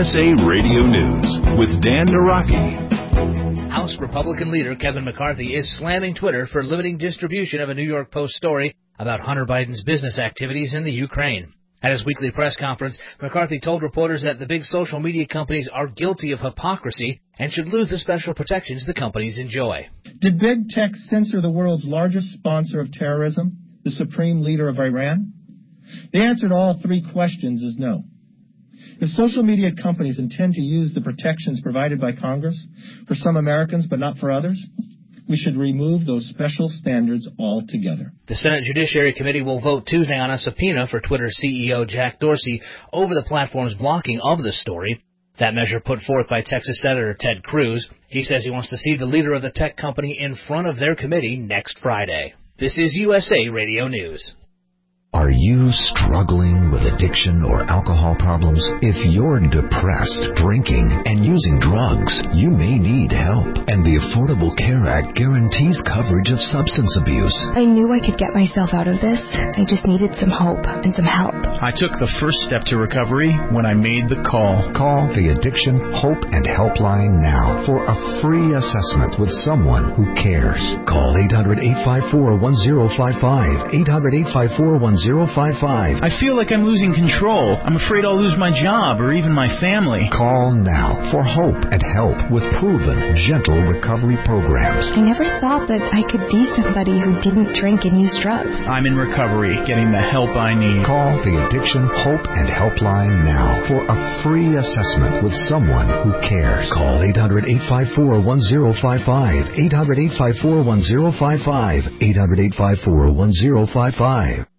USA Radio News with Dan Naraki. House Republican leader Kevin McCarthy is slamming Twitter for limiting distribution of a New York Post story about Hunter Biden's business activities in the Ukraine. At his weekly press conference, McCarthy told reporters that the big social media companies are guilty of hypocrisy and should lose the special protections the companies enjoy. Did big tech censor the world's largest sponsor of terrorism, the supreme leader of Iran? The answer to all three questions is no. If social media companies intend to use the protections provided by Congress for some Americans but not for others, we should remove those special standards altogether. The Senate Judiciary Committee will vote Tuesday on a subpoena for Twitter CEO Jack Dorsey over the platform's blocking of the story. That measure put forth by Texas Senator Ted Cruz. He says he wants to see the leader of the tech company in front of their committee next Friday. This is USA Radio News. Are you struggling with addiction or alcohol problems? If you're depressed, drinking, and using drugs, you may need help. And the Affordable Care Act guarantees coverage of substance abuse. I knew I could get myself out of this. I just needed some hope and some help. I took the first step to recovery when I made the call. Call the Addiction Hope and Helpline now for a free assessment with someone who cares. Call 800-854-1055. 800-854-1055. I feel like I'm losing control. I'm afraid I'll lose my job or even my family. Call now for hope and help with proven, gentle recovery programs. I never thought that I could be somebody who didn't drink and use drugs. I'm in recovery, getting the help I need. Call the Addiction Hope and Helpline now for a free assessment with someone who cares. Call 800-854-1055. 800-854-1055. 800-854-1055.